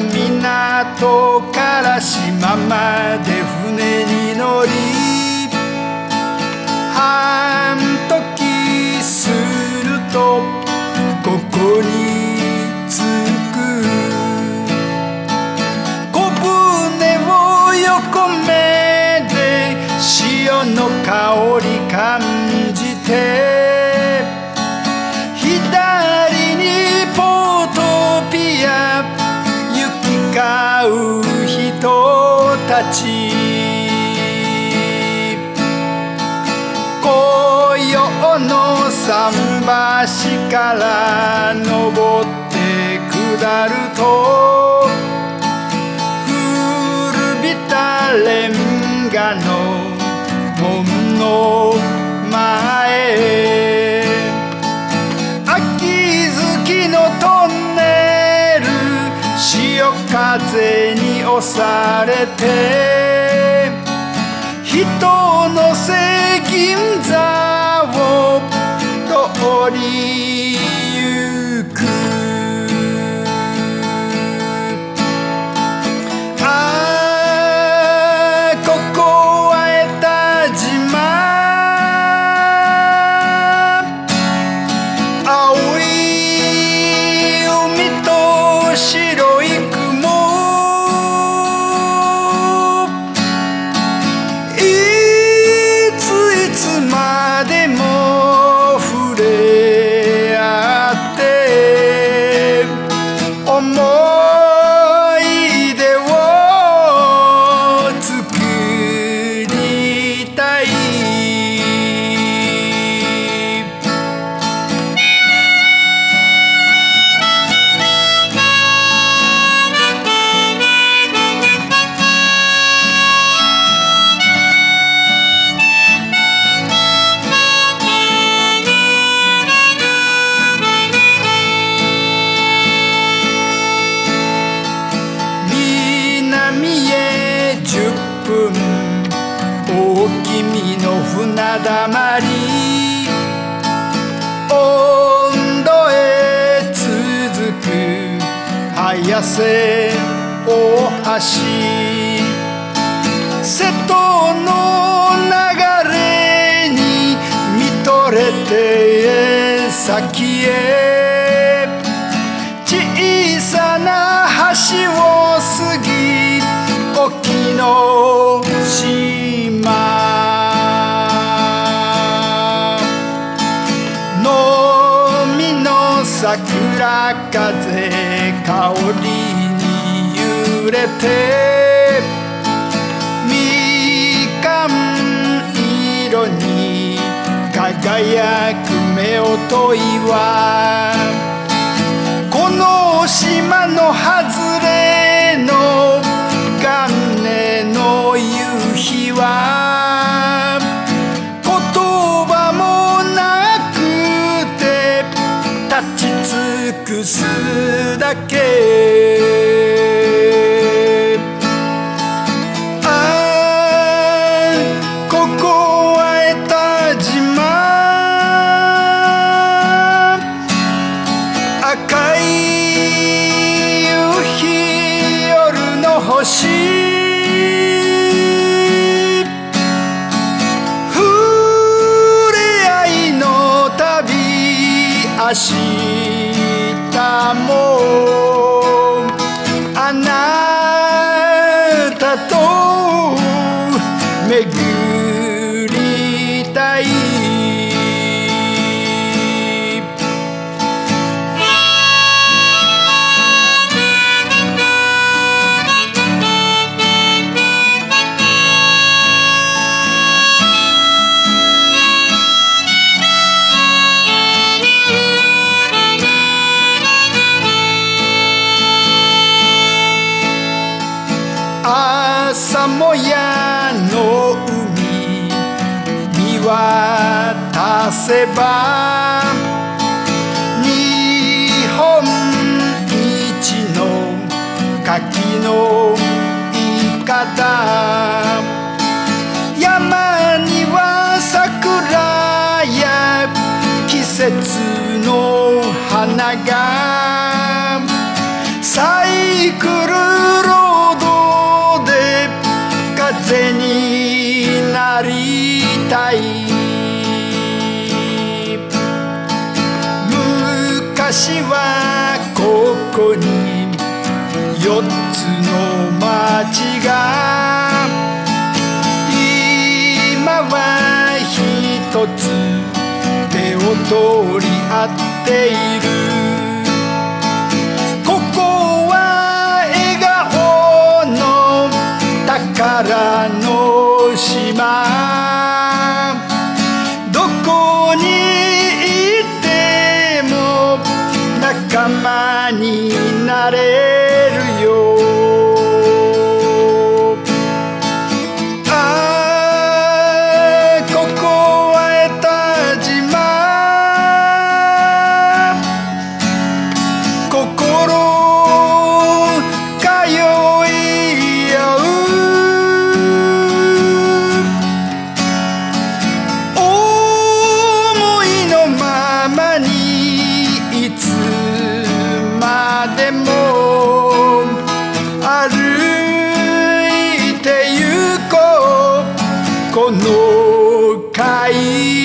港から島まで船に乗り半時するとここに着く小舟を横目で潮の香り感じて左にポートピア行き交う人たち紅葉の桟橋から登って下ると古びたレンガの門の前秋月のトンネル潮風に押されて人のせ銀座を通りゆくここは江田島青い海と白い雲いつまでも触れ合って思い出を作りたい南へ10分大君の船だまり温度へ続く綾瀬大橋瀬戸の流れに見とれて先へ小さな橋を過ぎ沖の島のみの桜風香りに揺れてみかん色に輝く夫婦はこの島の外れの元年の夕日は言葉もなくて立ち尽くすだけここは江田島赤い夕日夜の星触れ合いの旅明日もあなたと巡りたい朝もやの海見渡せば日本一の柿のいかだ山には桜や季節の花が咲いくる昔はここに4つの町が、今は1つ手を取り合っている。ここは笑顔の宝の島、どこにいても仲間になれるよ。ああ、ここは江田島、心通い合う。思いのままにいつまでも歩いてゆこう、この海